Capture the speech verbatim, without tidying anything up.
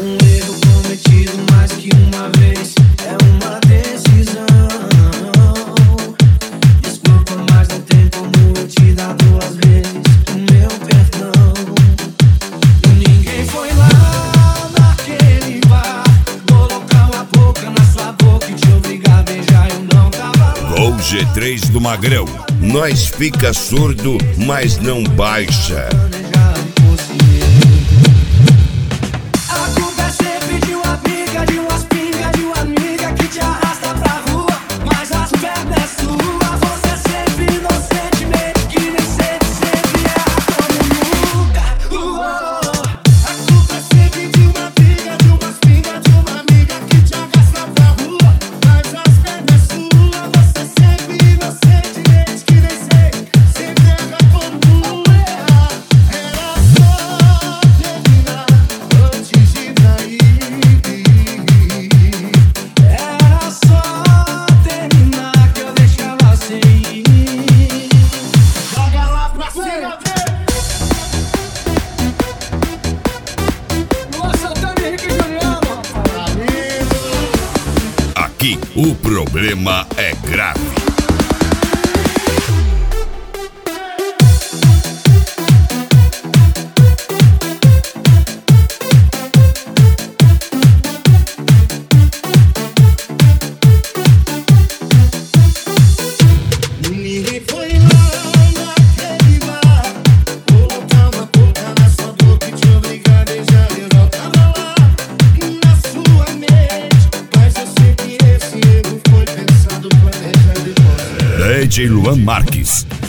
Um erro cometido mais que uma vez é uma decisão. Desculpa, mas não tem como eu te dar duas vezes o meu perdão. Ninguém foi lá naquele bar colocar uma boca na sua boca e te obrigar a beijar, eu não tava lá. Gol G três do Magrão. Nós fica surdo, mas não baixa. Aqui o problema é grave. Ninguém foi lá naquele bar colocar uma boca na sua boca e te obrigar a beijar, eu não tava lá na sua mente, mas eu sei que esse erro foi pensado, planejado e D J Luan Marques.